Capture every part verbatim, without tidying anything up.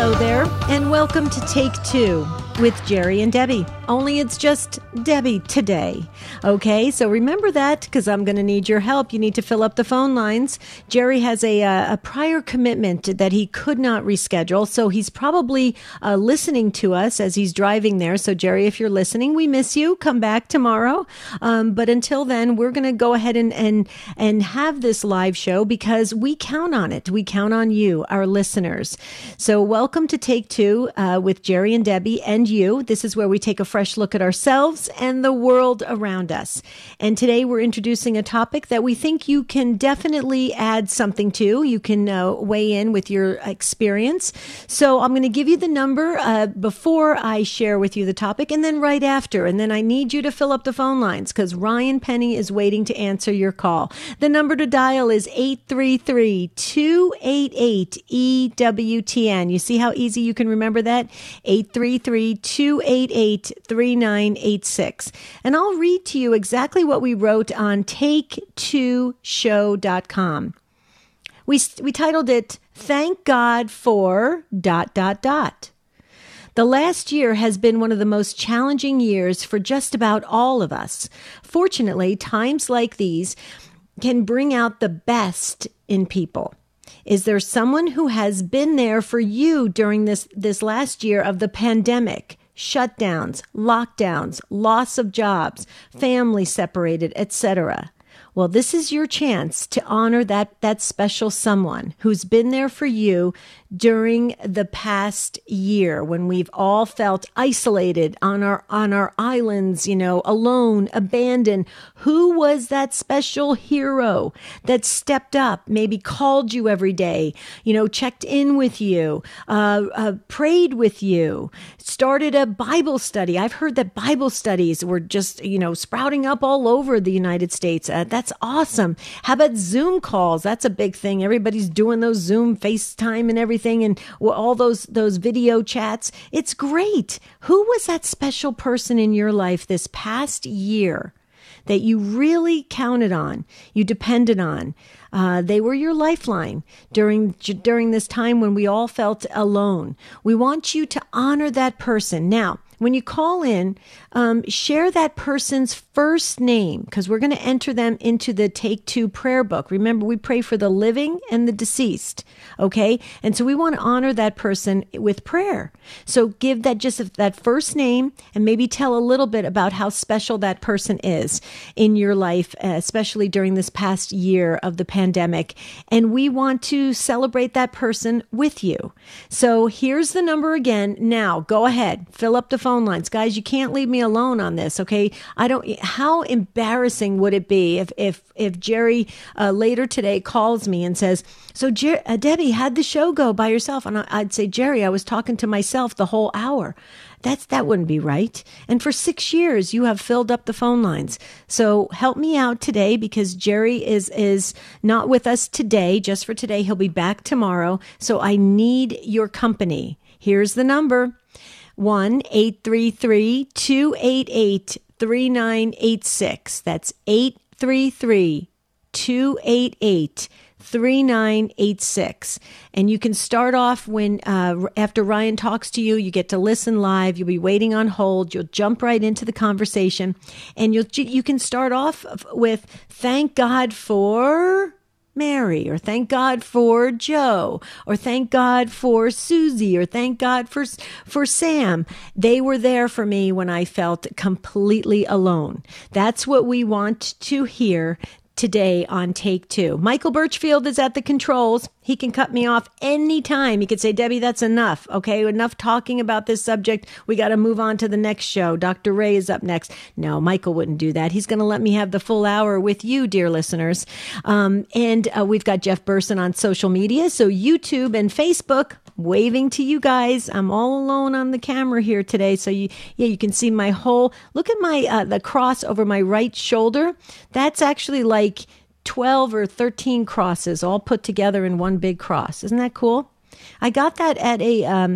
Hello there, and welcome to Take Two with Jerry and Debbie. Only it's just Debbie today. Okay, so remember that because I'm going to need your help. You need to fill up the phone lines. Jerry has a, a prior commitment that he could not reschedule, so he's probably uh, listening to us as he's driving there. So Jerry, if you're listening, we miss you. Come back tomorrow. Um, but until then, we're going to go ahead and, and, and have this live show because we count on it. We count on you, our listeners. So welcome to Take Two uh, with Jerry and Debbie and you. This is where we take a fresh look at ourselves and the world around us. And today we're introducing a topic that we think you can definitely add something to. You can uh, weigh in with your experience. So I'm going to give you the number uh, before I share with you the topic and then right after. And then I need you to fill up the phone lines because Ryan Penny is waiting to answer your call. The number to dial is eight three three, two eight eight, E W T N. You see how easy you can remember that? eight three three, two eight eight, three nine eight six. And I'll read to you exactly what we wrote on take two show dot com. We, we titled it, Thank God for dot, dot, dot. The last year has been one of the most challenging years for just about all of us. Fortunately, times like these can bring out the best in people. Is there someone who has been there for you during this, this last year of the pandemic, shutdowns, lockdowns, loss of jobs, family separated, et cetera? Well, this is your chance to honor that, that special someone who's been there for you during the past year when we've all felt isolated on our, on our islands, you know, alone, abandoned. Who was that special hero that stepped up, maybe called you every day, you know, checked in with you, uh, uh, prayed with you, started a Bible study? I've heard that Bible studies were just, you know, sprouting up all over the United States. Uh, that's awesome. How about Zoom calls? That's a big thing. Everybody's doing those Zoom, FaceTime and everything. And all those those video chats. It's great. Who was that special person in your life this past year that you really counted on, you depended on? Uh, they were your lifeline during during this time when we all felt alone. We want you to honor that person. Now, when you call in, um, share that person's first name because we're going to enter them into the Take Two prayer book. Remember, we pray for the living and the deceased, okay? And so we want to honor that person with prayer. So give that just that first name and maybe tell a little bit about how special that person is in your life, especially during this past year of the pandemic. And we want to celebrate that person with you. So here's the number again. Now, go ahead, fill up the phone lines. Guys, you can't leave me alone on this, okay? I don't, how embarrassing would it be if, if, if Jerry uh, later today calls me and says, so Jer- uh, Debbie, how'd the show go by yourself? And I, I'd say, Jerry, I was talking to myself the whole hour. That's, that wouldn't be right. And for six years, you have filled up the phone lines. So help me out today because Jerry is, is not with us today, just for today. He'll be back tomorrow. So I need your company. Here's the number. one eight three three, two eight eight, three nine eight six. That's eight three three, two eight eight, three nine eight six. And you can start off when, uh, after Ryan talks to you, you get to listen live. You'll be waiting on hold. You'll jump right into the conversation and you'll, you can start off with thank God for Mary, or thank God for Joe, or thank God for Susie, or thank God for, for Sam. They were there for me when I felt completely alone. That's what we want to hear today on Take Two. Michael Birchfield is at the controls. He can cut me off anytime. He could say, Debbie, that's enough. Okay, enough talking about this subject. We got to move on to the next show. Doctor Ray is up next. No, Michael wouldn't do that. He's going to let me have the full hour with you, dear listeners. Um, and uh, we've got Jeff Burson on social media. So YouTube and Facebook, waving to you guys. I'm all alone on the camera here today. So you, yeah, you can see my whole, look at my, uh, the cross over my right shoulder. That's actually like twelve or thirteen crosses all put together in one big cross. Isn't that cool? I got that at a, um,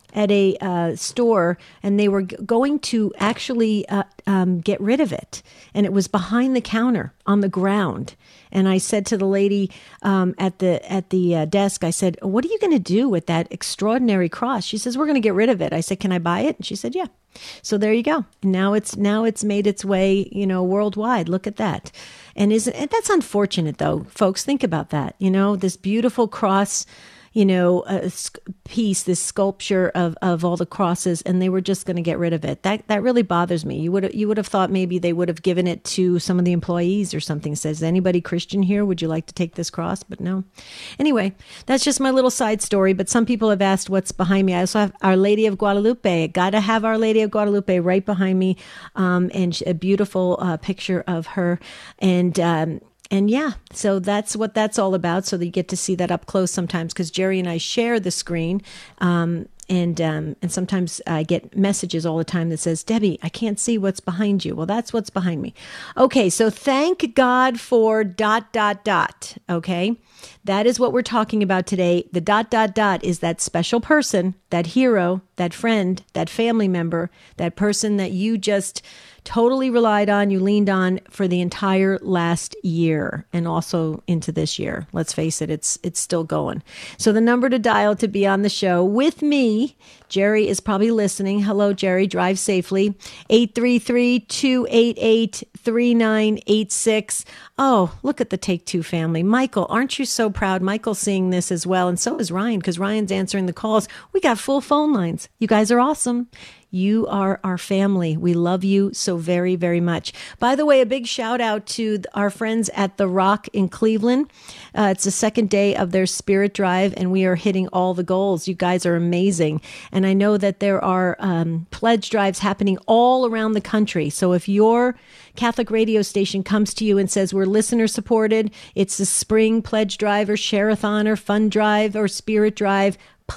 at a uh, store, and they were g- going to actually uh, um, get rid of it. And it was behind the counter on the ground. And I said to the lady um, at the at the uh, desk, I said, what are you going to do with that extraordinary cross? She says, we're going to get rid of it. I said, can I buy it? And she said, yeah. So there you go. And now it's now it's made its way, you know, worldwide. Look at that. And isn't and that's unfortunate, though, folks. Think about that. You know, this beautiful cross, you know, a piece, this sculpture of, of all the crosses, and they were just going to get rid of it. That that really bothers me. You would you would have thought maybe they would have given it to some of the employees or something. Says, anybody Christian here? Would you like to take this cross? But no. Anyway, that's just my little side story. But some people have asked what's behind me. I also have Our Lady of Guadalupe. Got to have Our Lady of Guadalupe right behind me, um, and a beautiful uh, picture of her. And um, And yeah, so that's what that's all about. So that you get to see that up close sometimes, because Jerry and I share the screen. Um, and um, and sometimes I get messages all the time that says, Debbie, I can't see what's behind you. Well, that's what's behind me. Okay, so thank God for dot, dot, dot. Okay, that is what we're talking about today. The dot, dot, dot is that special person, that hero, that friend, that family member, that person that you just totally relied on, you leaned on for the entire last year and also into this year. Let's face it, it's it's still going. So the number to dial to be on the show with me, Jerry is probably listening. Hello, Jerry. Drive safely. eight three three, two eight eight, three nine eight six. Oh, look at the Take Two family. Michael, aren't you so proud? Michael's seeing this as well. And so is Ryan, because Ryan's answering the calls. We got full phone lines. You guys are awesome. You are our family. We love you so very, very much. By the way, a big shout out to our friends at The Rock in Cleveland. Uh, it's the second day of their Spirit Drive, and we are hitting all the goals. You guys are amazing. And I know that there are um, pledge drives happening all around the country. So if your Catholic radio station comes to you and says, we're listener supported, it's the spring pledge drive or share-a-thon or fund drive or spirit drive,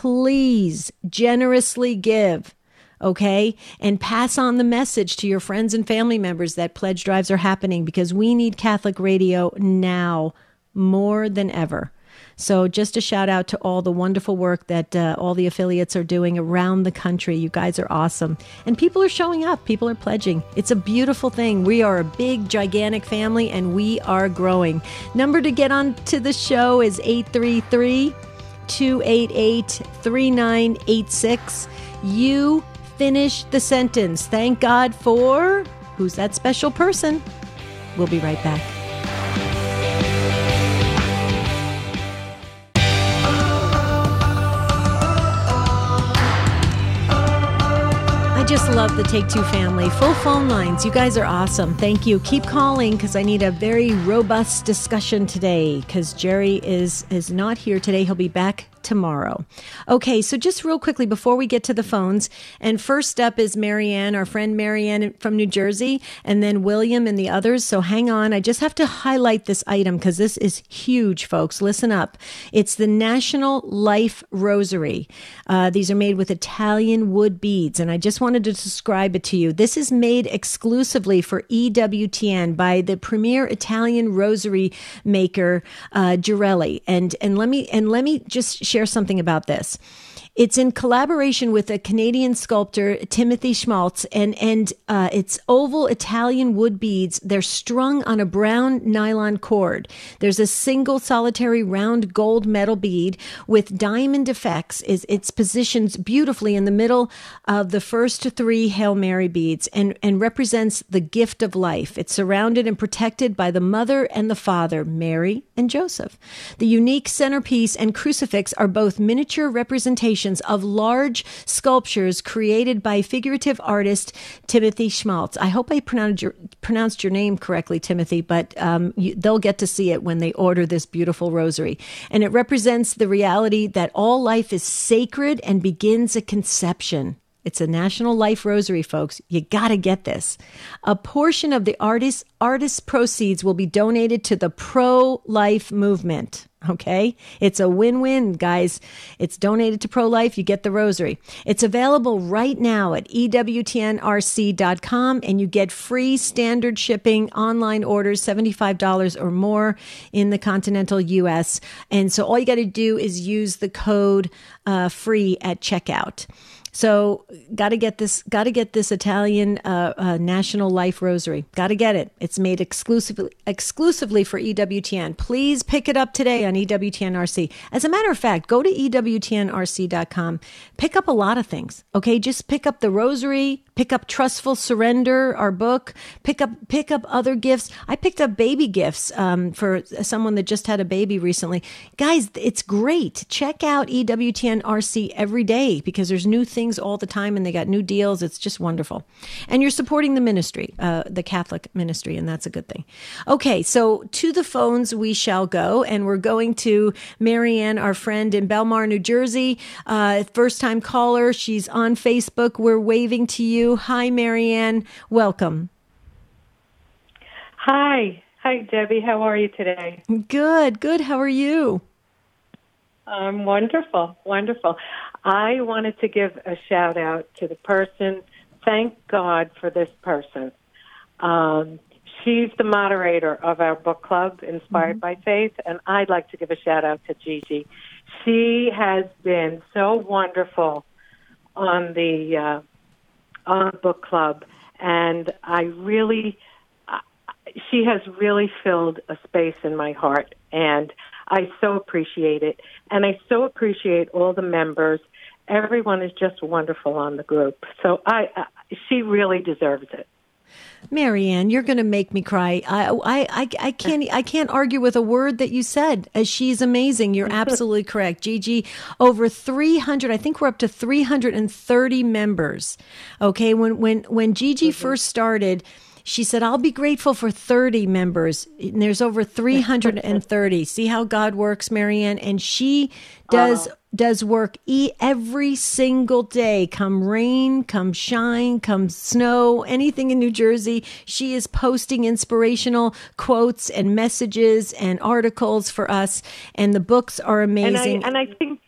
please generously give. Okay, and pass on the message to your friends and family members that pledge drives are happening, because we need Catholic radio now more than ever. So just a shout out to all the wonderful work that uh, all the affiliates are doing around the country. You guys are awesome. And people are showing up. People are pledging. It's a beautiful thing. We are a big, gigantic family, and we are growing. Number to get on to the show is eight three three, two eight eight, three nine eight six. You finish the sentence. Thank God for... Who's that special person? We'll be right back. I just love the Take Two family. Full phone lines. You guys are awesome. Thank you. Keep calling, because I need a very robust discussion today, because Jerry is is not here today. He'll be back tomorrow. Okay, so just real quickly before we get to the phones, and first up is Marianne, our friend Marianne from New Jersey, and then William and the others. So hang on. I just have to highlight this item because this is huge, folks. Listen up. It's the National Life Rosary. Uh, these are made with Italian wood beads, and I just wanted to describe it to you. This is made exclusively for E W T N by the premier Italian rosary maker, uh, Girelli. And and let me and let me just share something about this. It's in collaboration with a Canadian sculptor, Timothy Schmaltz, and and uh, it's oval Italian wood beads. They're strung on a brown nylon cord. There's a single solitary round gold metal bead with diamond effects. Is it's positioned beautifully in the middle of the first three Hail Mary beads, and and represents the gift of life. It's surrounded and protected by the mother and the father, Mary and Joseph. The unique centerpiece and crucifix are both miniature representations of large sculptures created by figurative artist Timothy Schmaltz. I hope I pronounced your, pronounced your name correctly, Timothy, but um, you, they'll get to see it when they order this beautiful rosary. And it represents the reality that all life is sacred and begins at conception. It's a National Life Rosary, folks. You got to get this. A portion of the artist, artist's proceeds will be donated to the pro-life movement. Okay? It's a win-win, guys. It's donated to pro-life. You get the rosary. It's available right now at E W T N R C dot com, and you get free standard shipping, online orders, seventy-five dollars or more in the continental U S. And so all you got to do is use the code uh, free at checkout. So got to get this, got to get this Italian uh, uh, National Life Rosary. Got to get it. It's made exclusively exclusively for E W T N. Please pick it up today on E W T N R C. As a matter of fact, go to E W T N R C dot com. Pick up a lot of things. Okay, just pick up the Rosary. Pick up Trustful Surrender, our book. Pick up pick up other gifts. I picked up baby gifts um, for someone that just had a baby recently. Guys, it's great. Check out E W T N R C every day because there's new things all the time and they got new deals. It's just wonderful. And you're supporting the ministry, uh, the Catholic ministry, and that's a good thing. Okay, so to the phones we shall go, and we're going to Marianne, our friend in Belmar, New Jersey. Uh, first-time caller. She's on Facebook. We're waving to you. Hi, Marianne. Welcome. Hi. Hi, Debbie. How are you today? Good, good. How are you? I'm wonderful, wonderful. I wanted to give a shout out to the person. Thank God for this person. Um, she's the moderator of our book club, Inspired mm-hmm. by Faith, and I'd like to give a shout out to Gigi. She has been so wonderful on the uh, on the book club, and I really, uh, she has really filled a space in my heart, and I so appreciate it. And I so appreciate all the members. Everyone is just wonderful on the group. So I, uh, she really deserves it. Marianne, you're going to make me cry. I, I, I, I can't, I can't argue with a word that you said. As she's amazing. You're absolutely correct. Gigi, over three hundred, I think we're up to three hundred thirty members. Okay. When, when, when Gigi mm-hmm. first started, she said, I'll be grateful for thirty members. And there's over three hundred thirty. See how God works, Marianne? And she does uh-huh. does work e- every single day. Come rain, come shine, come snow, anything in New Jersey. She is posting inspirational quotes and messages and articles for us. And the books are amazing. And I, and I think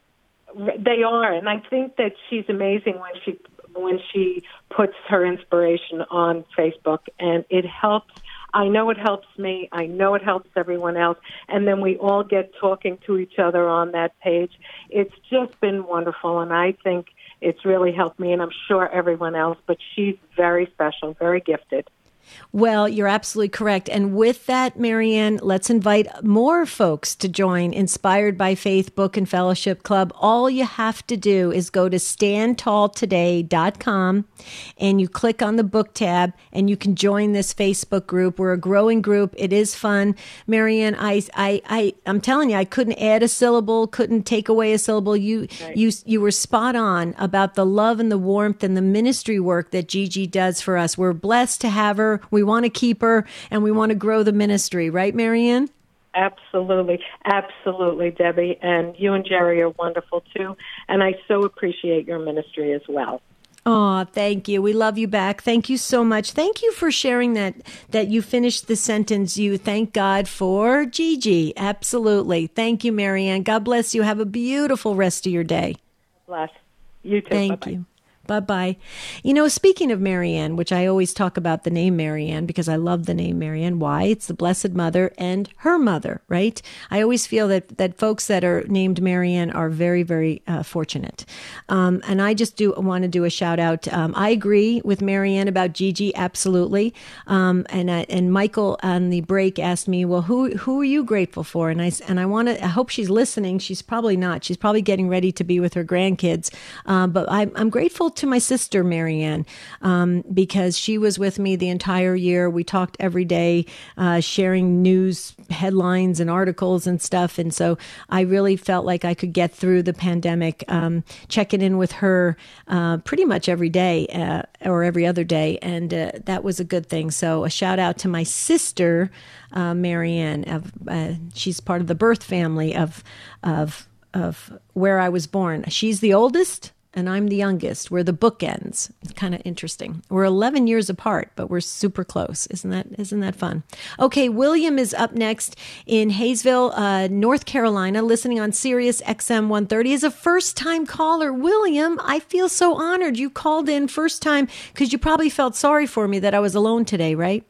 they are. And I think that she's amazing when she when she puts her inspiration on Facebook, and it helps. I know it helps me. I know it helps everyone else. And then we all get talking to each other on that page. It's just been wonderful, and I think it's really helped me, and I'm sure everyone else, but she's very special, very gifted. Well, you're absolutely correct. And with that, Marianne, let's invite more folks to join Inspired by Faith Book and Fellowship Club. All you have to do is go to stand tall today dot com and you click on the book tab and you can join this Facebook group. We're a growing group. It is fun. Marianne, I, I, I, I'm telling you, I couldn't add a syllable, couldn't take away a syllable. You, right. you, you were spot on about the love and the warmth and the ministry work that Gigi does for us. We're blessed to have her. We want to keep her, and we want to grow the ministry. Right, Marianne? Absolutely. Absolutely, Debbie. And you and Jerry are wonderful, too. And I so appreciate your ministry as well. Oh, thank you. We love you back. Thank you so much. Thank you for sharing that, that you finished the sentence. You thank God for Gigi. Absolutely. Thank you, Marianne. God bless you. Have a beautiful rest of your day. Bless. You too. Thank Bye-bye. you. Bye-bye. You know, speaking of Marianne, which I always talk about the name Marianne because I love the name Marianne. Why? It's the Blessed Mother and her mother, right? I always feel that, that folks that are named Marianne are very, very uh, fortunate. Um, and I just do want to do a shout out. Um, I agree with Marianne about Gigi, absolutely. Um, and uh, and Michael on the break asked me, well, who who are you grateful for? And I and I want to. I hope she's listening. She's probably not. She's probably getting ready to be with her grandkids. Um, but I, I'm grateful to my sister, Marianne, um, because she was with me the entire year. We talked every day, uh, sharing news headlines and articles and stuff. And so I really felt like I could get through the pandemic, um, checking in with her uh, pretty much every day uh, or every other day. And uh, that was a good thing. So a shout out to my sister, uh, Marianne. Of, uh, she's part of the birth family of, of, of where I was born. She's the oldest, and I'm the youngest. We're the bookends. It's kind of interesting. We're eleven years apart, but we're super close. Isn't that isn't that fun? Okay, William is up next in Hayesville, uh, North Carolina, listening on Sirius X M one thirty. Is a first-time caller. William, I feel so honored. You called in first time because you probably felt sorry for me that I was alone today, right?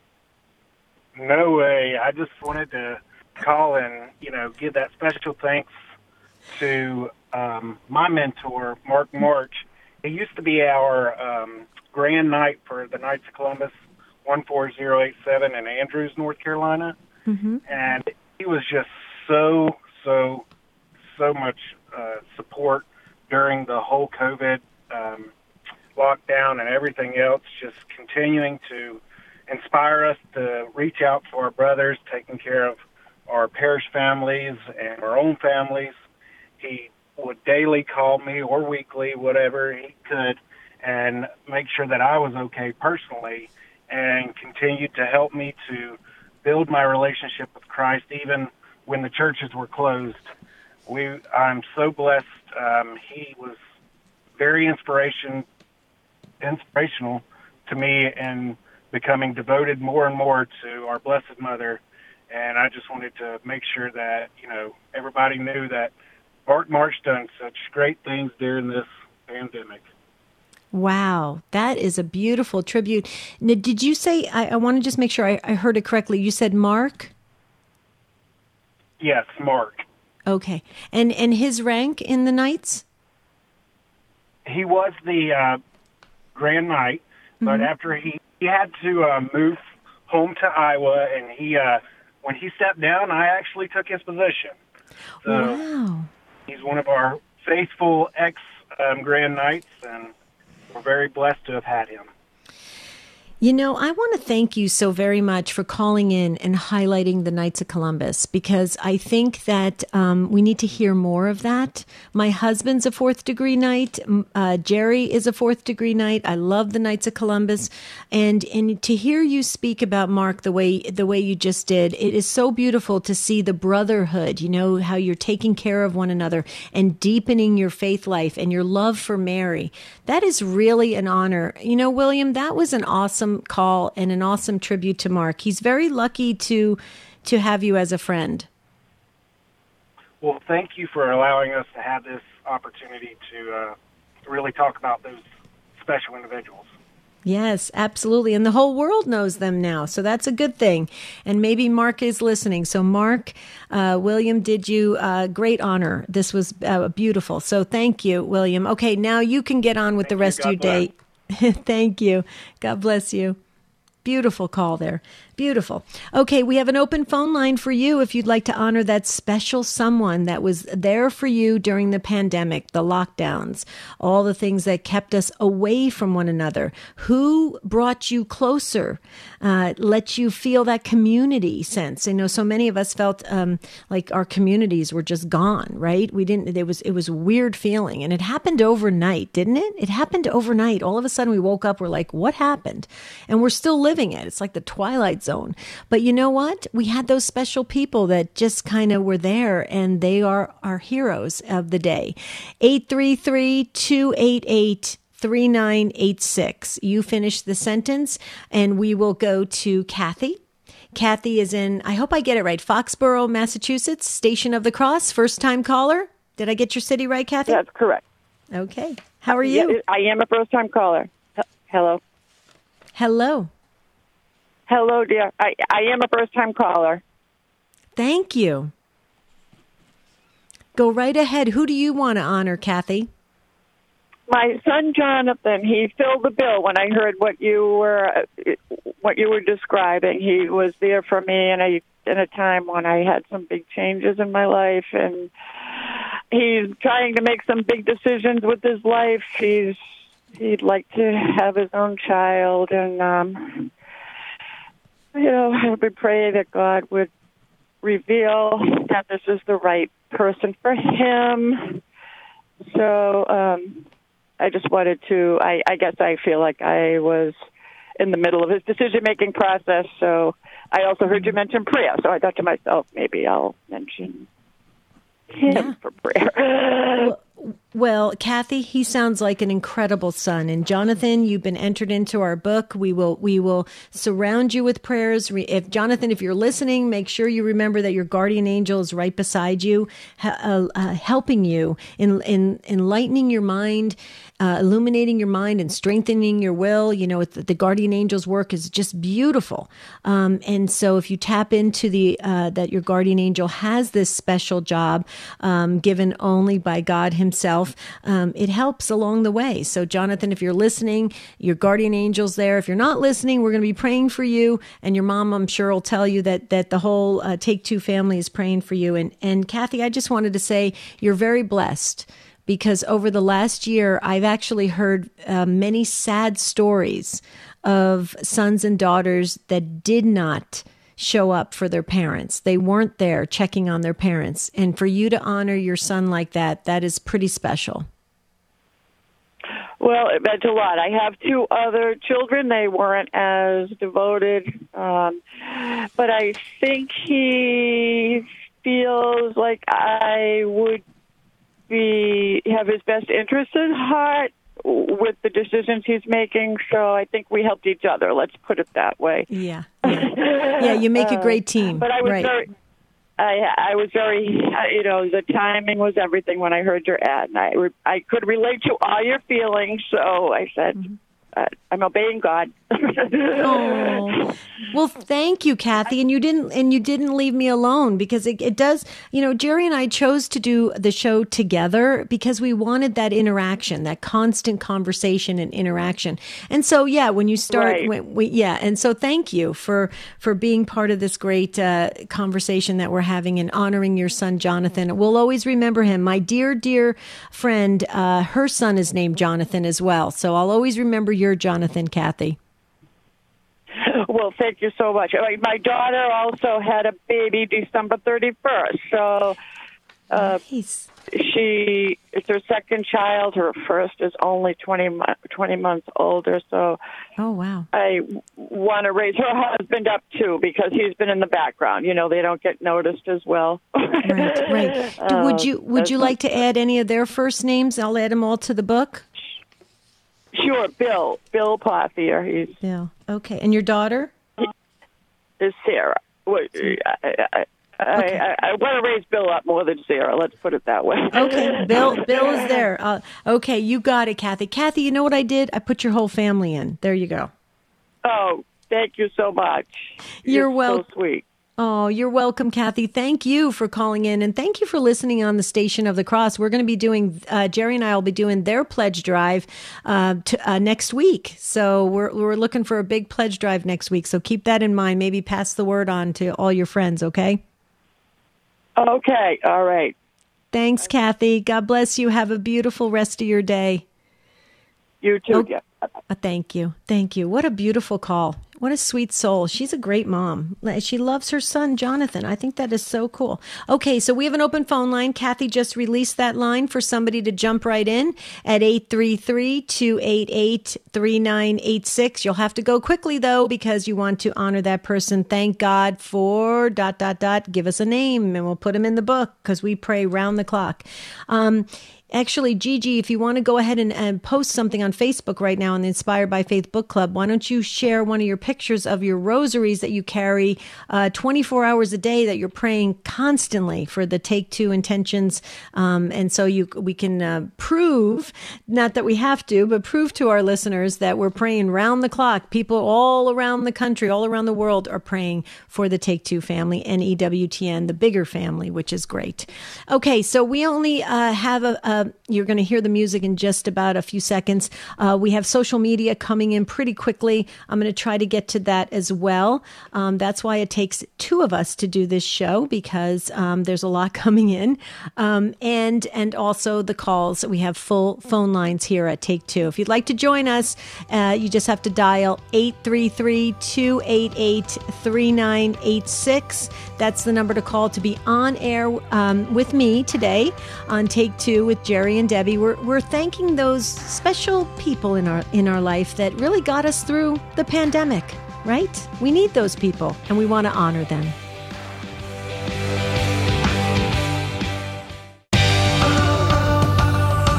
No way. I just wanted to call and, you know, give that special thanks to um, my mentor, Mark March. He used to be our um, Grand Knight for the Knights of Columbus, one four zero eight seven in Andrews, North Carolina. Mm-hmm. And he was just so, so, so much uh, support during the whole COVID um, lockdown and everything else, just continuing to inspire us to reach out for our brothers, taking care of our parish families and our own families. He would daily call me or weekly, whatever he could, and make sure that I was okay personally, and continued to help me to build my relationship with Christ even when the churches were closed. We, I'm so blessed. Um, he was very inspiration, inspirational to me in becoming devoted more and more to our Blessed Mother. And I just wanted to make sure that, you know, everybody knew that Mark March done such great things during this pandemic. Wow, that is a beautiful tribute. Now, did you say, I, I want to just make sure I, I heard it correctly, you said Mark? Yes, Mark. Okay. And and his rank in the Knights? He was the uh, Grand Knight, but mm-hmm. after he, he had to uh, move home to Iowa, and he uh, when he stepped down, I actually took his position. So wow. He's one of our faithful ex-Grand um, Knights, and we're very blessed to have had him. You know, I want to thank you so very much for calling in and highlighting the Knights of Columbus, because I think that um, we need to hear more of that. My husband's a fourth degree Knight. Uh, Jerry is a fourth degree Knight. I love the Knights of Columbus. And and to hear you speak about Mark the way the way you just did, it is so beautiful to see the brotherhood, you know, how you're taking care of one another and deepening your faith life and your love for Mary. That is really an honor. You know, William, that was an awesome call and an awesome tribute to Mark. He's very lucky to to have you as a friend. Well, thank you for allowing us to have this opportunity to uh, really talk about those special individuals. Yes, absolutely. And the whole world knows them now. So that's a good thing. And maybe Mark is listening. So Mark, uh, William did you uh, great honor. This was uh, beautiful. So thank you, William. Okay, now you can get on with thank the rest you. of your day. Thank you. God bless you. Beautiful call there. Beautiful. Okay, we have an open phone line for you if you'd like to honor that special someone that was there for you during the pandemic, the lockdowns, all the things that kept us away from one another. Who brought you closer, uh, let you feel that community sense? I know so many of us felt um, like our communities were just gone, right? We didn't, it was, it was a weird feeling, and it happened overnight, didn't it? It happened overnight. All of a sudden we woke up, we're like, what happened? And we're still living it. It's like the Twilight Zone. But you know what? We had those special people that just kind of were there, and they are our heroes of the day. eight three three, two eight eight, three nine eight six. You finish the sentence, and we will go to Kathy. Kathy is in, I hope I get it right, Foxborough, Massachusetts, Station of the Cross, first-time caller. Did I get your city right, Kathy? That's correct. Okay. How are you? Yeah, I am a first-time caller. H- Hello. Hello. Hello, dear. I, I am a first-time caller. Thank you. Go right ahead. Who do you want to honor, Kathy? My son Jonathan. He filled the bill when I heard what you were what you were describing. He was there for me in a in a time when I had some big changes in my life, and he's trying to make some big decisions with his life. He's he'd like to have his own child, and um, you know, I would pray that God would reveal that this is the right person for him. So um, I just wanted to, I, I guess I feel like I was in the middle of his decision-making process. So I also heard you mention prayer. So I thought to myself, maybe I'll mention him yeah. for prayer. Well, Well, Kathy, he sounds like an incredible son. And Jonathan, you've been entered into our book. We will we will surround you with prayers. If Jonathan, if you're listening, make sure you remember that your guardian angel is right beside you, uh, uh, helping you in in enlightening your mind, uh, illuminating your mind and strengthening your will. You know, the, the guardian angel's work is just beautiful. Um, and so if you tap into the uh, that your guardian angel has this special job um, given only by God himself, um, it helps along the way. So Jonathan, if you're listening, your guardian angel's there. If you're not listening, we're going to be praying for you. And your mom, I'm sure, will tell you that that the whole uh, Take Two family is praying for you. And, and Kathy, I just wanted to say you're very blessed, because over the last year, I've actually heard uh, many sad stories of sons and daughters that did not show up for their parents. They weren't there checking on their parents. And for you to honor your son like that, that is pretty special. Well, it meant a lot. I have two other children. They weren't as devoted. Um, but I think he feels like I would be have his best interest at heart with the decisions he's making. So I think we helped each other. Let's put it that way. Yeah. Yeah, yeah, you make a great team. Uh, but I was right. very... I, I was very, you know, the timing was everything when I heard your ad, and I, I could relate to all your feelings, so I said, mm-hmm. uh, I'm obeying God. Oh. Well, thank you, Kathy, and you didn't and you didn't leave me alone, because it, it does. You know, Jerry and I chose to do the show together because we wanted that interaction, that constant conversation and interaction. And so, yeah, when you start, right. when we, yeah, and so thank you for for being part of this great uh, conversation that we're having and honoring your son, Jonathan. We'll always remember him, my dear, dear friend. Uh, her son is named Jonathan as well, so I'll always remember your Jonathan, Kathy. Well, thank you so much. My daughter also had a baby December thirty-first, so uh, nice. she it's her second child. Her first is only twenty, twenty months older, so oh wow. I want to raise her husband up, too, because he's been in the background. You know, they don't get noticed as well. Right, right. uh, would you would you like to add any of their first names? I'll add them all to the book. Sure, Bill. Bill Pothier. He's Bill. Okay. And your daughter? Is Sarah. I, I, I, okay. I, I want to raise Bill up more than Sarah. Let's put it that way. Okay. Bill Bill is there. Uh, okay. You got it, Kathy. Kathy, you know what I did? I put your whole family in. There you go. Oh, thank you so much. You're, You're welcome. So sweet. Oh, you're welcome, Kathy. Thank you for calling in, and thank you for listening on the Station of the Cross. We're going to be doing, uh, Jerry and I will be doing their pledge drive uh, to, uh, next week. So we're we're looking for a big pledge drive next week. So keep that in mind. Maybe pass the word on to all your friends, okay? Okay, all right. Thanks, Kathy. God bless you. Have a beautiful rest of your day. You too, oh, yeah. Uh, thank you. Thank you. What a beautiful call. What a sweet soul. She's a great mom. She loves her son, Jonathan. I think that is so cool. Okay, so we have an open phone line. Kathy just released that line for somebody to jump right in at eight three three, two eight eight, three nine eight six. You'll have to go quickly, though, because you want to honor that person. Thank God for dot, dot, dot. Give us a name, and we'll put them in the book because we pray round the clock. Um, Actually, Gigi, if you want to go ahead and, and post something on Facebook right now on the Inspired by Faith Book Club, why don't you share one of your pictures of your rosaries that you carry uh, twenty-four hours a day, that you're praying constantly for the Take Two intentions. Um, and so you we can uh, prove, not that we have to, but prove to our listeners that we're praying round the clock. People all around the country, all around the world are praying for the Take Two family and E W T N, the bigger family, which is great. Okay, so we only uh, have a, a you're going to hear the music in just about a few seconds. Uh, we have social media coming in pretty quickly. I'm going to try to get to that as well. Um, that's why it takes two of us to do this show, because um, there's a lot coming in. Um, and and also the calls. We have full phone lines here at Take Two. If you'd like to join us, uh, you just have to dial eight three three, two eight eight, three nine eight six. That's the number to call to be on air um, with me today on Take Two with Jerry and Debbie. We're we're thanking those special people in our in our life that really got us through the pandemic, right? We need those people, and we want to honor them.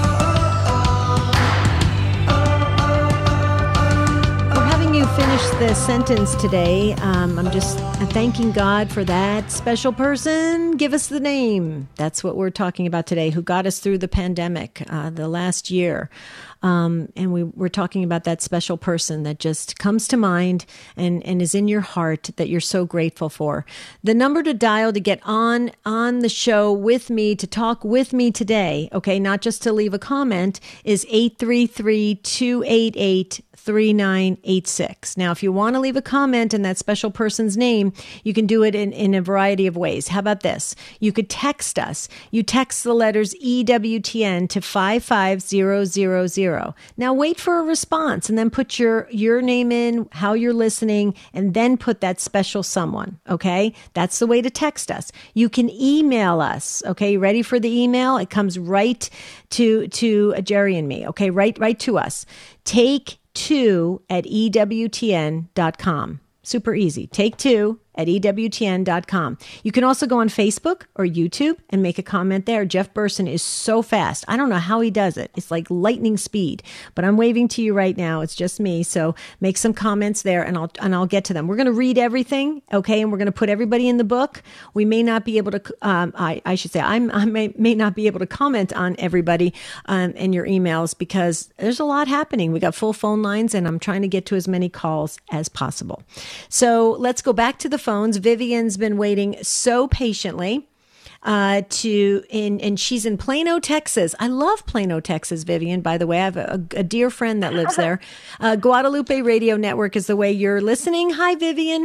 We're having you finish the a sentence today. Um, I'm just thanking God for that special person. Give us the name. That's what we're talking about today, who got us through the pandemic, uh, the last year. Um, and we, we're talking about that special person that just comes to mind and, and is in your heart that you're so grateful for. The number to dial to get on, on the show with me, to talk with me today, okay, not just to leave a comment, is eight three three, two eight eight, three nine eight six. Now, if you want to leave a comment in that special person's name, you can do it in, in a variety of ways. How about this? You could text us. You text the letters E W T N to five five zero zero zero. Now wait for a response and then put your, your name in, how you're listening, and then put that special someone. Okay. That's the way to text us. You can email us. Okay. You ready for the email? It comes right to, to Jerry and me. Okay. Right, right to us. Take two at E W T N dot com. Super easy. Take two at E W T N dot com. You can also go on Facebook or YouTube and make a comment there. Jeff Burson is so fast. I don't know how he does it. It's like lightning speed, but I'm waving to you right now. It's just me. So make some comments there and I'll, and I'll get to them. We're going to read everything. Okay. And we're going to put everybody in the book. We may not be able to, um, I, I should say, I'm, I may, may not be able to comment on everybody, um, in your emails because there's a lot happening. We got full phone lines and I'm trying to get to as many calls as possible. So let's go back to the phones. Vivian's been waiting so patiently uh, to, in, and she's in Plano, Texas. I love Plano, Texas, Vivian, by the way. I have a, a dear friend that lives there. Uh, Guadalupe Radio Network is the way you're listening. Hi, Vivian.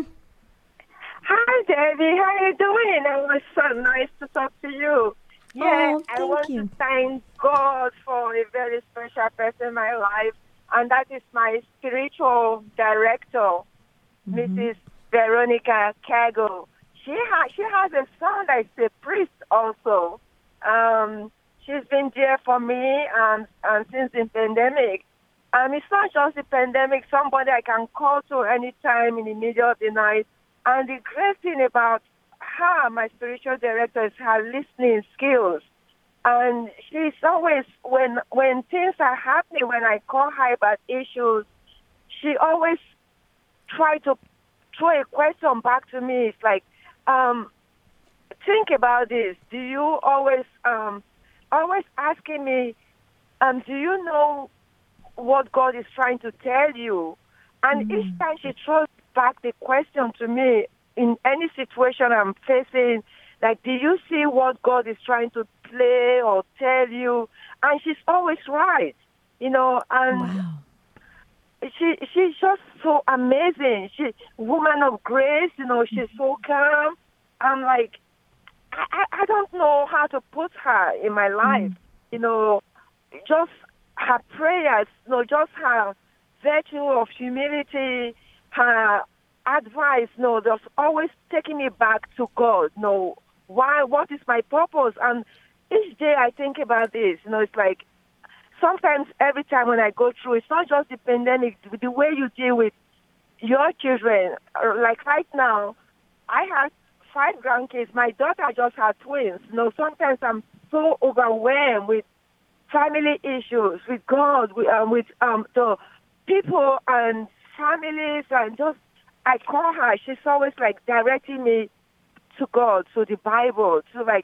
Hi, Debbie. How are you doing? It was so nice to talk to you. Yeah, oh, thank I want you. to thank God for a very special person in my life, and that is my spiritual director, mm-hmm. Missus Veronica Cago. She has she has a son that's a priest also. Um, she's been there for me um, um, since the pandemic. Um, it's not just the pandemic, somebody I can call to anytime in the middle of the night. And the great thing about her, my spiritual director, is her listening skills. And she's always, when when things are happening, when I call her about issues, she always tries to throw a question back to me. It's like, um, think about this. Do you always, um, always asking me, um, do you know what God is trying to tell you? And mm. each time she throws back the question to me in any situation I'm facing, like, do you see what God is trying to play or tell you? And she's always right, you know, and wow. She she's just so amazing. She woman of grace, you know. She's so calm. I'm like, I, I don't know how to put her in my life. Mm. You know, just her prayers, you know, just her virtue of humility, her advice, you know, just always taking me back to God. You know, why? What is my purpose? And each day I think about this. You know, it's like, sometimes every time when I go through, it's not just the pandemic, the way you deal with your children. Like right now, I have five grandkids. My daughter just had twins. You know, sometimes I'm so overwhelmed with family issues, with God, with, um, with um, the people and families, and just, I call her. She's always like directing me to God, to the Bible, to like,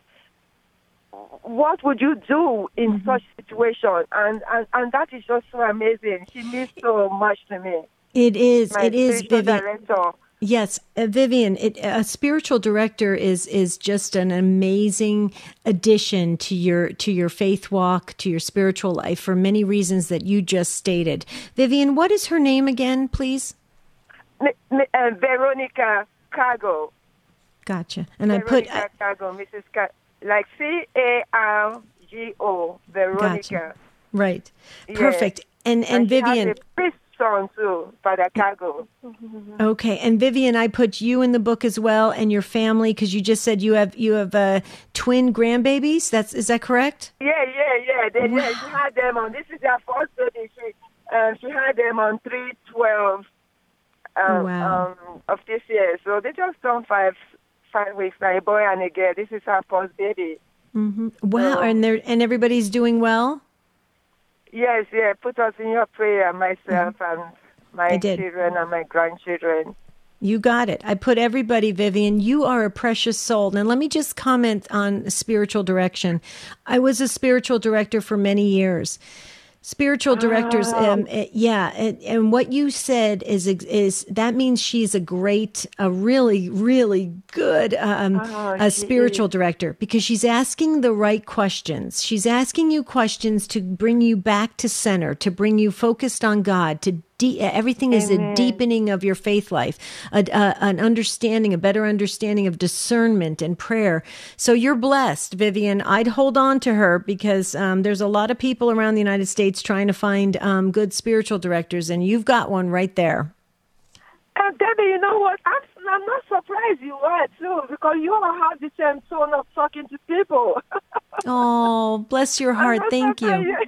what would you do in mm-hmm. such situation? And, and and that is just so amazing. She means so much to me. It is. My it is, Vivian. Director. Yes, uh, Vivian. It, a spiritual director is is just an amazing addition to your to your faith walk, to your spiritual life, for many reasons that you just stated. Vivian, what is her name again, please? M- M- uh, Veronica Cago. Gotcha. And Veronica I put Cago, Missus Cago. Like C A R G O, Veronica. Gotcha. Right. Perfect. Yes. And and, and Vivian. Has a priest son too, Father Cago. Okay. And Vivian, I put you in the book as well, and your family, because you just said you have you have uh, twin grandbabies. That's is that correct? Yeah, yeah, yeah. They, wow. yeah. She had them on. This is their first baby. She uh, she had them on three twelve um, wow. um, of this year. So they just turned five. Five weeks, like a boy and a girl. This is our first baby. Mm-hmm. Wow, so, and they and everybody's doing well. Yes, yeah. Put us in your prayer, myself mm-hmm. and my I did. children and my grandchildren. You got it. I put everybody, Vivian. You are a precious soul. Now, let me just comment on spiritual direction. I was a spiritual director for many years. Spiritual directors, Oh. um, uh, yeah, and, and what you said is is that means she's a great, a really, really good um, Oh, a she spiritual is. director because she's asking the right questions. She's asking you questions to bring you back to center, to bring you focused on God, to de- everything is a Amen. deepening of your faith life, a, a, an understanding, a better understanding of discernment and prayer. So you're blessed, Vivian. I'd hold on to her because um, there's a lot of people around the United States trying to find um, good spiritual directors, and you've got one right there. And Debbie, you know what? I'm, I'm not surprised you are too, because you all have the same tone of talking to people. Oh, bless your heart. I'm not Thank surprised you.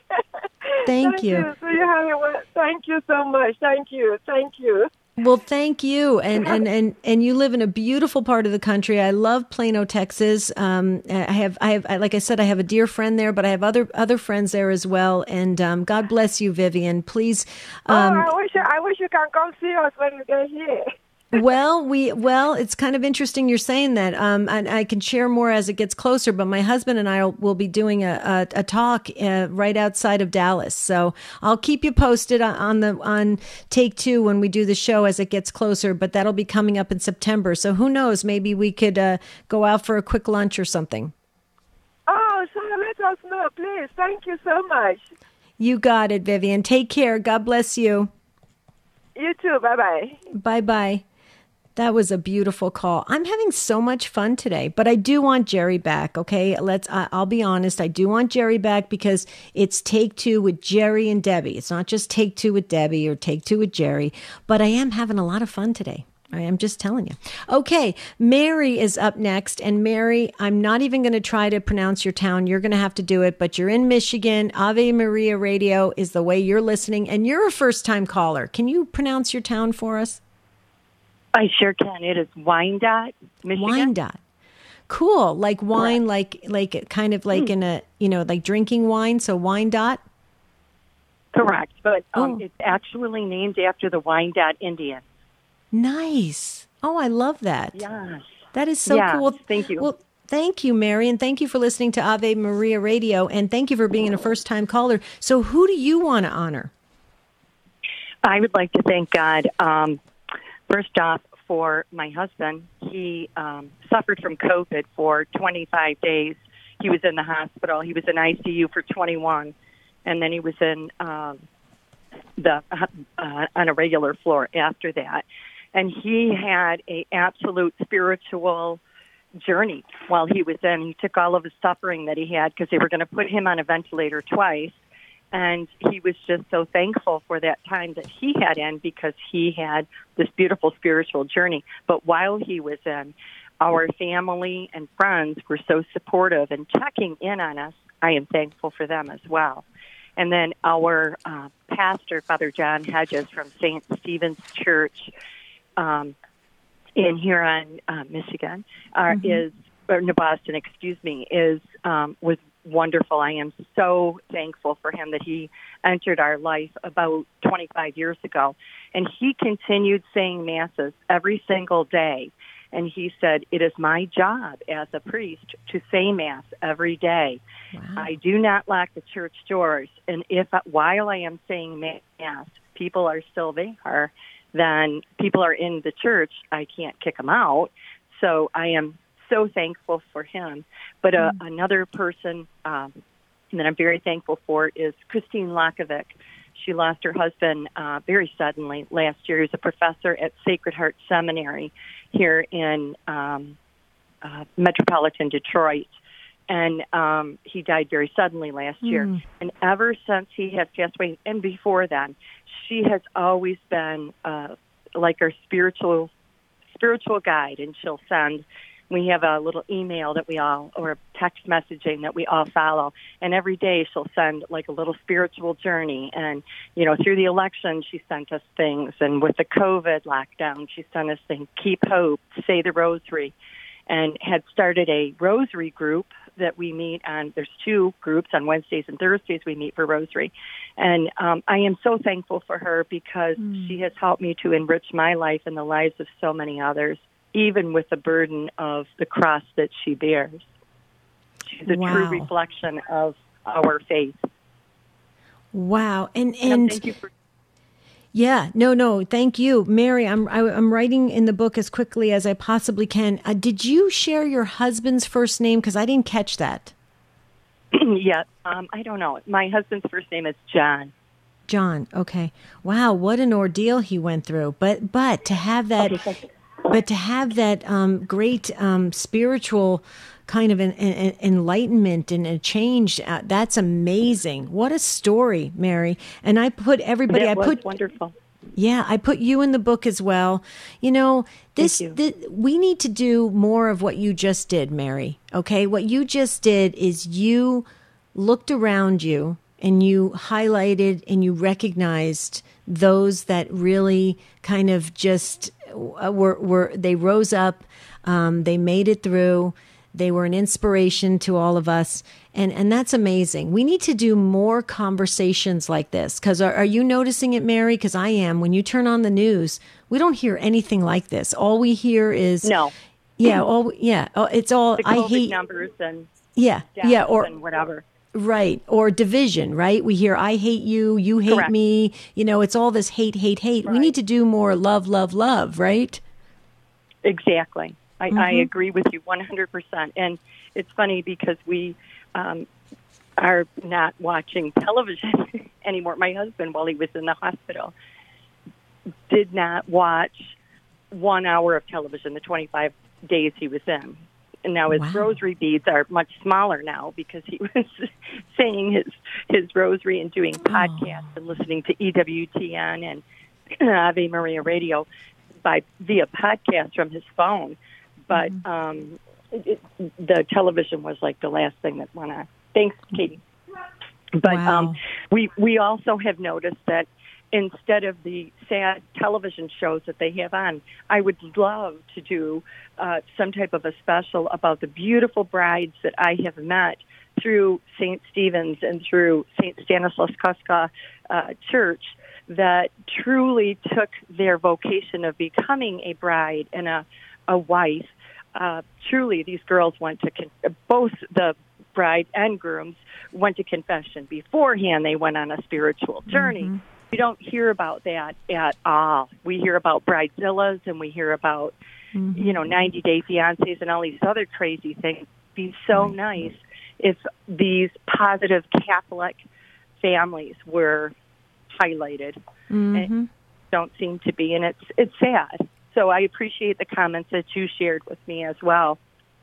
Thank Thank you. you. So you have it. Thank you so much. Thank you. Thank you. Well, thank you. And, and, and, and you live in a beautiful part of the country. I love Plano, Texas. Um, I have, I have, like I said, I have a dear friend there, but I have other, other friends there as well. And, um, God bless you, Vivian. Please. Um, oh, I wish I wish you can come see us when you get here. well, we, well, it's kind of interesting you're saying that. Um, and I can share more as it gets closer, but my husband and I will, will be doing a, a, a talk uh, right outside of Dallas. So I'll keep you posted on, on the, on Take Two when we do the show as it gets closer, but that'll be coming up in September. So who knows, maybe we could uh, go out for a quick lunch or something. Oh, so let us know, please. Thank you so much. You got it, Vivian. Take care. God bless you. You too. Bye-bye. Bye-bye. That was a beautiful call. I'm having so much fun today, but I do want Jerry back. Okay, let's. I, I'll be honest. I do want Jerry back because it's Take Two with Jerry and Debbie. It's not just Take Two with Debbie or Take Two with Jerry. But I am having a lot of fun today. I am just telling you. Okay, Mary is up next, and Mary, I'm not even going to try to pronounce your town. You're going to have to do it. But you're in Michigan. Ave Maria Radio is the way you're listening, and you're a first-time caller. Can you pronounce your town for us? I sure can. It is Wyandotte, Michigan. Wyandotte. Cool. Like wine, like like kind of like in a, you know, like drinking wine. So Wyandotte. Correct. But um, Oh. it's actually named after the Wyandotte Indians. Nice. Oh, I love that. Yes. That is so Yes, cool. thank you. Well, thank you, Mary, and thank you for listening to Ave Maria Radio, and thank you for being a first-time caller. So who do you want to honor? I would like to thank God, um, first off, for my husband. He um, suffered from COVID for twenty-five days. He was in the hospital. He was in I C U for twenty-one, and then he was in um, the uh, on a regular floor after that. And he had a absolute spiritual journey while he was in. He took all of his suffering that he had because they were going to put him on a ventilator twice. And he was just so thankful for that time that he had in because he had this beautiful spiritual journey. But while he was in, our family and friends were so supportive and checking in on us. I am thankful for them as well. And then our uh, pastor, Father John Hedges from Saint Stephen's Church um, in Huron, uh, Michigan, uh, mm-hmm. is or New Boston, excuse me, is um, was wonderful. I am so thankful for him that he entered our life about twenty-five years ago. And he continued saying masses every single day. And he said, it is my job as a priest to say mass every day. Wow. I do not lock the church doors. And if while I am saying mass, people are still there, then people are in the church. I can't kick them out. So I am so thankful for him. But uh, mm. another person um, that I'm very thankful for is Christine Lakovic. She lost her husband uh, very suddenly last year. He was a professor at Sacred Heart Seminary here in um, uh, metropolitan Detroit. And um, he died very suddenly last mm. year. And ever since he has passed away, and before then, she has always been uh, like our spiritual spiritual guide, and she'll send. We have a little email that we all, or text messaging that we all follow. And every day she'll send like a little spiritual journey. And, you know, through the election, she sent us things. And with the COVID lockdown, she sent us things, keep hope, say the rosary. and had started a rosary group that we meet on. There's two groups on Wednesdays and Thursdays we meet for rosary. And um, I am so thankful for her because mm. she has helped me to enrich my life and the lives of so many others, even with the burden of the cross that she bears. She's a wow. true reflection of our faith. Wow. And, and, and thank you for yeah, no, no, thank you. Mary, I'm I, I'm writing in the book as quickly as I possibly can. Uh, did you share your husband's first name? Because I didn't catch that. Yeah, um, I don't know. My husband's first name is John. John, okay. Wow, what an ordeal he went through. But but to have that, okay, but to have that um, great um, spiritual kind of an, an enlightenment and a change, uh, that's amazing. What a story, Mary. And I put everybody, that I put was wonderful. Yeah, I put you in the book as well. You know, this, you. this we need to do more of what you just did, Mary. Okay, what you just did is you looked around you and you highlighted and you recognized those that really kind of just were were they rose up, um, they made it through. They were an inspiration to all of us. And and that's amazing. We need to do more conversations like this. Because are, are you noticing it, Mary? Because I am. When you turn on the news, we don't hear anything like this. All we hear is... No. Yeah, all, yeah. It's all... The COVID I hate numbers and... Yeah, yeah. Or and whatever. Right. Or division, right? We hear, I hate you, you hate Correct. me. You know, it's all this hate, hate, hate. Right. We need to do more love, love, love, right? Exactly. I, Mm-hmm. I agree with you one hundred percent. And it's funny because we um, are not watching television anymore. My husband, while he was in the hospital, did not watch one hour of television the twenty-five days he was in. And now his Wow. rosary beads are much smaller now because he was saying his, his rosary and doing podcasts Oh. and listening to E W T N and Ave Maria Radio by via podcast from his phone. But Mm-hmm. um, it, it, the television was like the last thing that went on. Thanks, Katie. But Wow. um, we we also have noticed that instead of the sad television shows that they have on, I would love to do uh, some type of a special about the beautiful brides that I have met through Saint Stephen's and through Saint Stanislaus Kostka uh, Church that truly took their vocation of becoming a bride and a, a wife. Uh, truly, these girls went to, con- both the bride and grooms went to confession. Beforehand, they went on a spiritual journey. Mm-hmm. We don't hear about that at all. We hear about bridezillas and we hear about, mm-hmm. you know, ninety-day fiancés and all these other crazy things. It'd be so right. nice if these positive Catholic families were highlighted. Mm-hmm. And don't seem to be, and it's it's sad. So I appreciate the comments that you shared with me as well.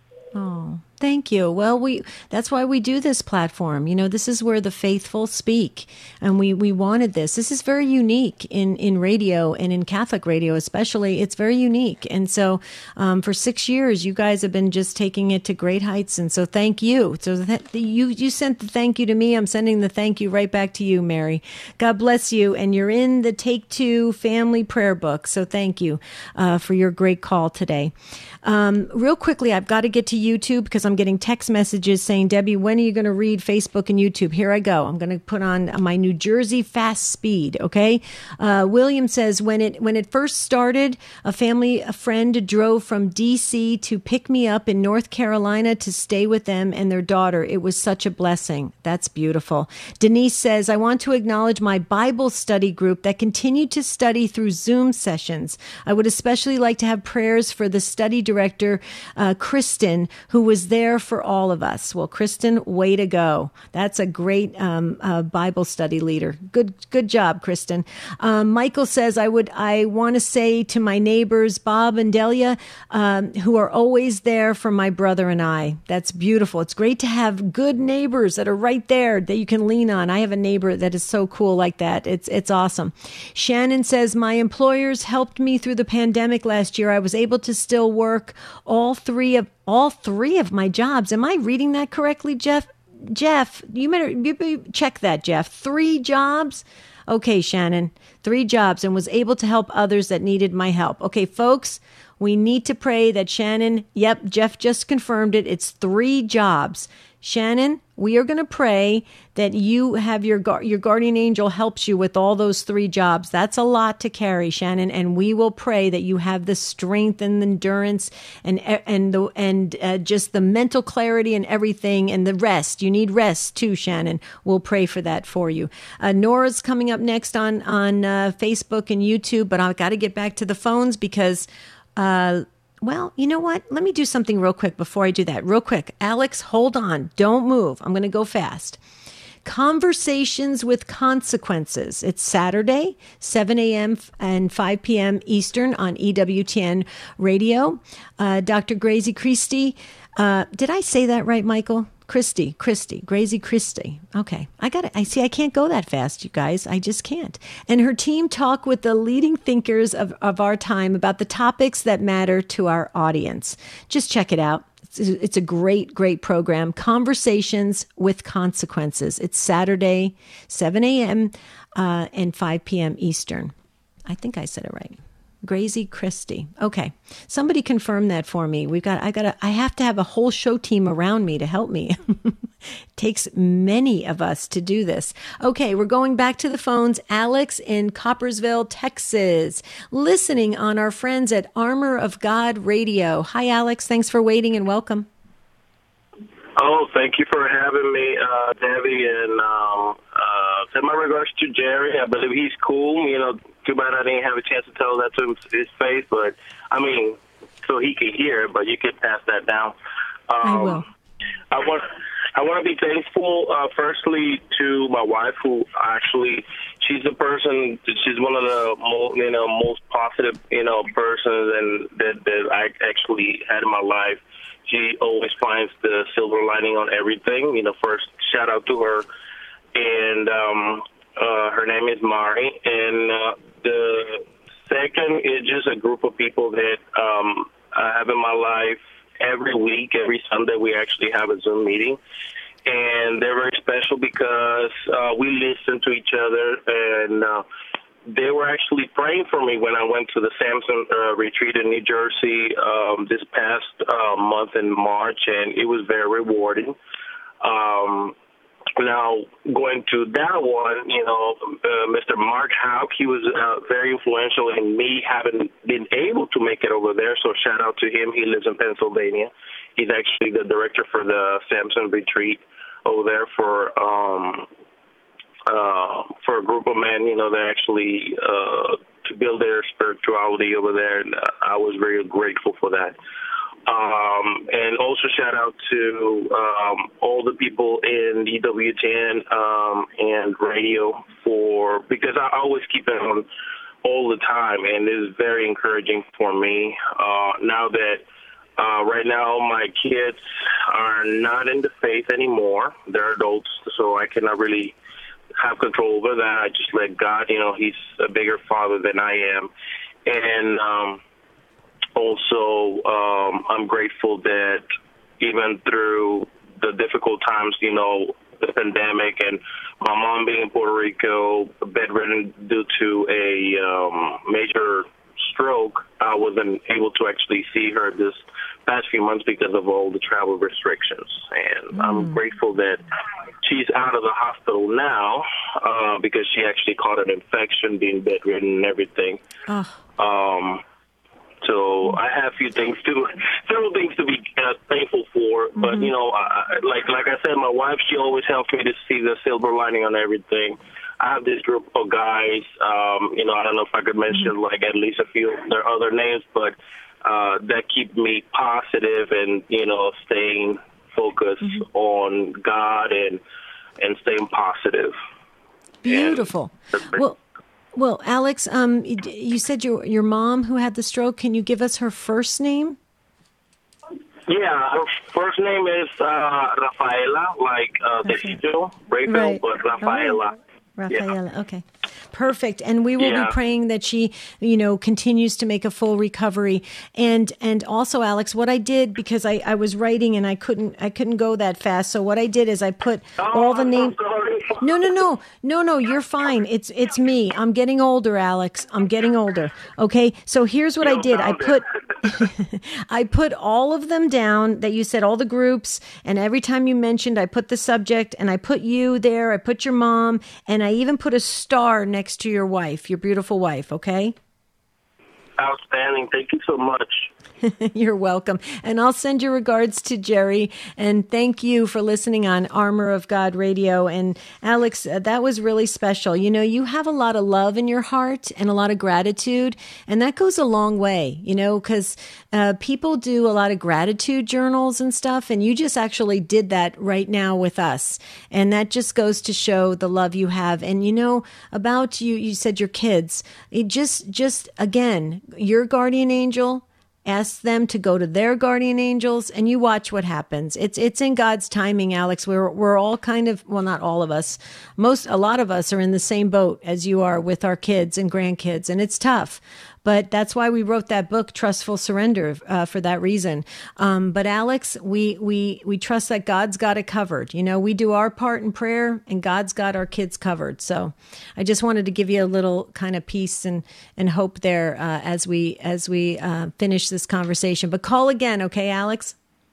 Oh, thank you. Well, we that's why we do this platform. You know, this is where the faithful speak, and we, we wanted this. This is very unique in, in radio and in Catholic radio especially. It's very unique. And so um, for six years, you guys have been just taking it to great heights. And so thank you. So that, you, you sent the thank you to me. I'm sending the thank you right back to you, Mary. God bless you. And you're in the Take Two family prayer book. So thank you uh, for your great call today. Um, real quickly, I've got to get to YouTube because I'm getting text messages saying, Debbie, when are you going to read Facebook and YouTube? Here I go. I'm going to put on my New Jersey fast speed. Okay. Uh, William says, when it, when it first started, a family, a friend drove from D C to pick me up in North Carolina to stay with them and their daughter. It was such a blessing. That's beautiful. Denise says, I want to acknowledge my Bible study group that continued to study through Zoom sessions. I would especially like to have prayers for the study director, uh, Kristen, who was there for all of us. Well, Kristen, way to go. That's a great um, uh, Bible study leader. Good, good job, Kristen. Um, Michael says, I would, I want to say to my neighbors, Bob and Delia, um, who are always there for my brother and I. That's beautiful. It's great to have good neighbors that are right there that you can lean on. I have a neighbor that is so cool like that. It's, it's awesome. Shannon says, my employers helped me through the pandemic last year. I was able to still work all three of all three of my jobs. Am I reading that correctly, Jeff? Jeff, you better you check that, Jeff. Three jobs? Okay, Shannon, three jobs, and was able to help others that needed my help. Okay, folks, We need to pray that Shannon, yep, Jeff just confirmed it. It's three jobs. Shannon, we are going to pray that you have your your guardian angel helps you with all those three jobs. That's a lot to carry, Shannon, and we will pray that you have the strength and endurance and and the and uh, just the mental clarity and everything and the rest. You need rest too, Shannon. We'll pray for that for you. Uh, Nora's coming up next on on uh, Facebook and YouTube, but I've got to get back to the phones because. Uh, Well, you know what? Let me do something real quick before I do that. Real quick. Alex, hold on. Don't move. I'm going to go fast. Conversations with Consequences. It's Saturday, seven a.m. and five p.m. Eastern on E W T N Radio. Uh, Doctor Grazie Christie. Uh, did I say that right, Michael? Christie, Christie, Grazie Christie. Okay. I got it. I see I can't go that fast, you guys. I just can't. And her team talk with the leading thinkers of, of our time about the topics that matter to our audience. Just check it out. It's, it's a great, great program. Conversations with Consequences. It's Saturday, seven a.m. Uh, and five p.m. Eastern. I think I said it right. Grazie Christie. Okay. Somebody confirm that for me. We've got, I got to, I have to have a whole show team around me to help me. Takes many of us to do this. Okay. We're going back to the phones. Alex in Coppersville, Texas, listening on our friends at Armor of God Radio. Hi, Alex. Thanks for waiting and welcome. Oh, thank you for having me, uh, Debbie, and um, uh, send my regards to Jerry. I believe he's cool. You know, too bad I didn't have a chance to tell that to his face, but I mean, so he could hear it, but you could pass that down. Um, I will. I want, I want to be thankful, uh, firstly, to my wife, who actually, she's the person, she's one of the most, you know, most positive, you know, persons and that, that I actually had in my life. She always finds the silver lining on everything. You know, first, shout out to her. And um, uh, her name is Mari. And uh, the second is just a group of people that um, I have in my life every week, every Sunday. We actually have a Zoom meeting. And they're very special because uh, we listen to each other. And uh, they were actually praying for me when I went to the Samson uh, retreat in New Jersey um, this past uh, month in March, and it was very rewarding. Um, now, going to that one, you know, uh, Mister Mark Houck, he was uh, very influential in me having been able to make it over there, so shout out to him. He lives in Pennsylvania. He's actually the director for the Samson retreat over there for um, uh, for a group of men, you know, that actually uh, to build their spirituality over there, and I was very grateful for that. Um, and also shout out to um, all the people in E W T N um, and radio for, because I always keep it on all the time, and it's very encouraging for me. Uh, now that uh, right now my kids are not in the faith anymore, they're adults, so I cannot really have control over that. I just let God, you know, he's a bigger father than I am. And um, also um, I'm grateful that even through the difficult times, you know, the pandemic and my mom being in Puerto Rico, bedridden due to a um, major stroke, I wasn't able to actually see her this past few months because of all the travel restrictions. And mm. I'm grateful that she's out of the hospital now uh, because she actually caught an infection, being bedridden and everything. Oh. Um, so I have a few things to, several things to be uh, thankful for. Mm-hmm. But, you know, I, like like I said, my wife, she always helps me to see the silver lining on everything. I have this group of guys, um, you know, I don't know if I could mention, mm-hmm. like, at least a few of their other names, but uh, that keep me positive and, you know, staying focused mm-hmm. on God and and staying positive. Beautiful. Well, well, Alex, um, you said your your mom who had the stroke. Can you give us her first name? Yeah, her first name is uh, Rafaela, like uh, the Hito, Raphael, right. but Rafaela. Oh. Rafaela, yeah. Okay. Perfect. And we will yeah. be praying that she, you know, continues to make a full recovery. And and also, Alex, what I did, because I, I was writing and I couldn't I couldn't go that fast. So what I did is I put oh, all the names. No, no, no, no, no. You're fine. It's it's me. I'm getting older, Alex. I'm getting older. Okay. So here's what I did. I put I put all of them down that you said, all the groups, and every time you mentioned, I put the subject, and I put you there. I put your mom, and I even put a star next to your wife, your beautiful wife. Okay. Outstanding. Thank you so much. You're welcome. And I'll send your regards to Jerry. And thank you for listening on Armor of God Radio. And Alex, uh, that was really special. You know, you have a lot of love in your heart and a lot of gratitude. And that goes a long way, you know, because uh, people do a lot of gratitude journals and stuff. And you just actually did that right now with us. And that just goes to show the love you have. And, you know, about you, you said your kids, it just, just again, your guardian angel, ask them to go to their guardian angels, and you watch what happens. It's it's in God's timing, Alex. We're we're all kind of, well, not all of us. Most, a lot of us are in the same boat as you are with our kids and grandkids, and it's tough. But that's why we wrote that book, Trustful Surrender, uh, for that reason. Um, but Alex, we we we trust that God's got it covered. You know, we do our part in prayer, and God's got our kids covered. So I just wanted to give you a little kind of peace and and hope there uh, as we as we uh, finish this conversation. But call again, okay, Alex?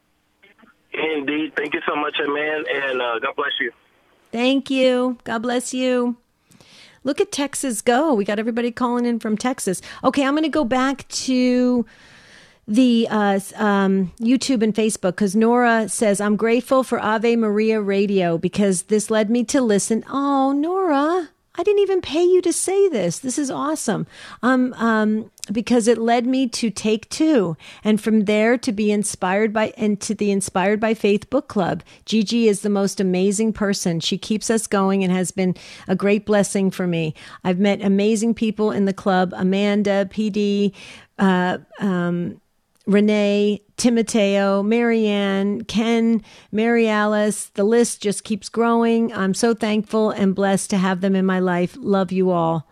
Indeed. Thank you so much, man, and uh, God bless you. Thank you. God bless you. Look at Texas go. We got everybody calling in from Texas. Okay, I'm going to go back to the uh, um, YouTube and Facebook because Nora says, I'm grateful for Ave Maria Radio because this led me to listen. Oh, Nora, I didn't even pay you to say this. This is awesome. Um, um, because it led me to Take Two, and from there to be inspired by and to the Inspired by Faith book club. Gigi is the most amazing person. She keeps us going and has been a great blessing for me. I've met amazing people in the club: Amanda, P D, uh, um, Renee, Timoteo, Marianne, Ken, Mary Alice. The list just keeps growing. I'm so thankful and blessed to have them in my life. Love you all.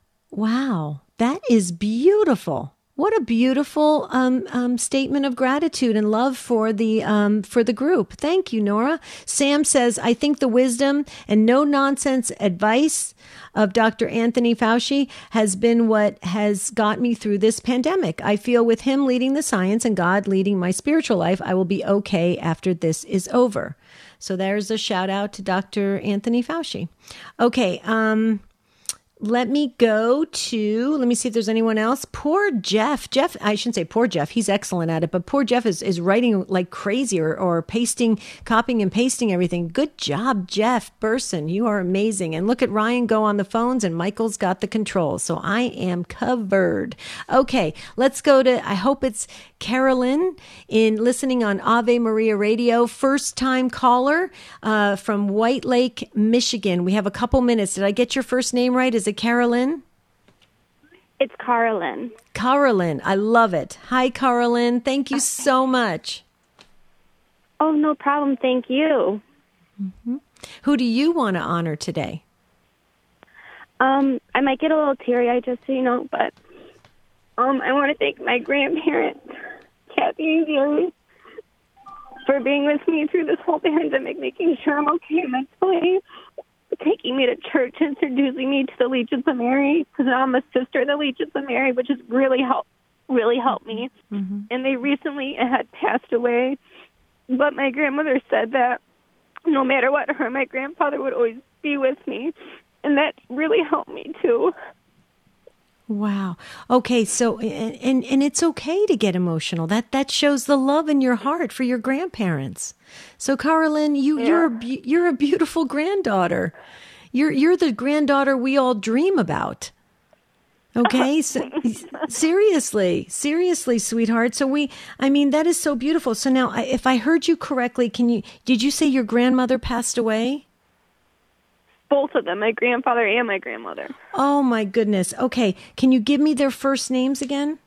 Wow, that is beautiful. What a beautiful um, um, statement of gratitude and love for the um, for the group. Thank you, Nora. Sam says, I think the wisdom and no nonsense advice of Doctor Anthony Fauci has been what has got me through this pandemic. I feel with him leading the science and God leading my spiritual life, I will be okay after this is over. So there's a shout out to Doctor Anthony Fauci. Okay. Um, Let me go to, let me see if there's anyone else. Poor Jeff. Jeff, I shouldn't say poor Jeff. He's excellent at it. But poor Jeff is, is writing like crazy or, or pasting, copying and pasting everything. Good job, Jeff Burson. You are amazing. And look at Ryan go on the phones and Michael's got the controls. So I am covered. Okay, let's go to, I hope it's Carolyn in listening on Ave Maria Radio. First time caller uh, from White Lake, Michigan. We have a couple minutes. Did I get your first name right? Is it Carolyn? It's Carolyn. Carolyn, I love it. Hi, Carolyn. Thank you so much. Oh, no problem. Thank you. Mm-hmm. Who do you want to honor today? Um, I might get a little teary-eyed, just so you know, but um, I want to thank my grandparents, Kathy and Gary, for being with me through this whole pandemic, making sure I'm okay mentally, taking me to church, introducing me to the Legions of Mary, because I'm a sister of the Legions of Mary, which has really helped, really helped me. Mm-hmm. And they recently had passed away, but my grandmother said that no matter what, her, my grandfather would always be with me, and that really helped me too. Wow. Okay, so and, and and it's okay to get emotional. That that shows the love in your heart for your grandparents. So, Carolyn, you yeah. you're a, you're a beautiful granddaughter. You're you're the granddaughter we all dream about. Okay, so seriously, seriously, sweetheart. So we, I mean, that is so beautiful. So now, if I heard you correctly, can you did you say your grandmother passed away? Both of them, my grandfather and my grandmother. Oh, my goodness. Okay. Can you give me their first names again?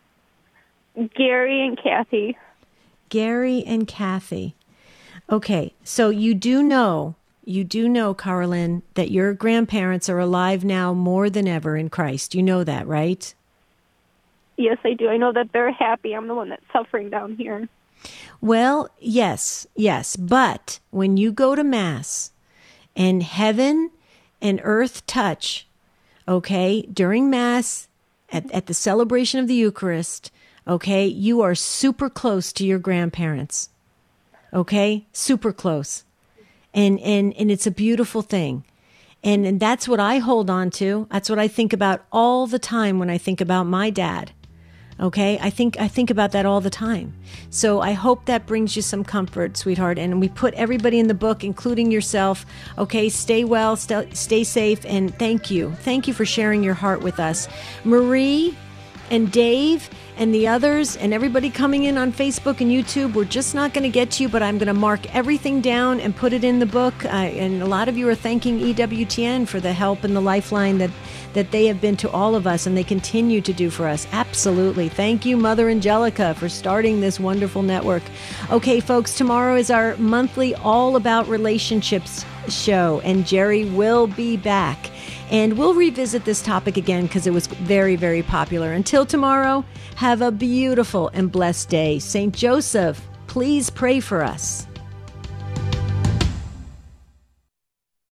Gary and Kathy. Gary and Kathy. Okay. So you do know, you do know, Carolyn, that your grandparents are alive now more than ever in Christ. You know that, right? Yes, I do. I know that they're happy. I'm the one that's suffering down here. Well, yes, yes. But when you go to Mass, and heaven and earth touch, okay, during Mass, at, at the celebration of the Eucharist, okay, you are super close to your grandparents, okay, super close. And, and, and it's a beautiful thing. And, and that's what I hold on to. That's what I think about all the time when I think about my dad. Okay, I think I think about that all the time. So I hope that brings you some comfort, sweetheart. And we put everybody in the book, including yourself. Okay, stay well, st- stay safe, and thank you. Thank you for sharing your heart with us. Marie and Dave and the others and everybody coming in on Facebook and YouTube, we're just not going to get to you, but I'm going to mark everything down and put it in the book. Uh, and a lot of you are thanking E W T N for the help and the lifeline that that they have been to all of us, and they continue to do for us. Absolutely. Thank you, Mother Angelica, for starting this wonderful network. Okay, folks, tomorrow is our monthly All About Relationships show, and Jerry will be back. And we'll revisit this topic again because it was very, very popular. Until tomorrow, have a beautiful and blessed day. Saint Joseph, please pray for us.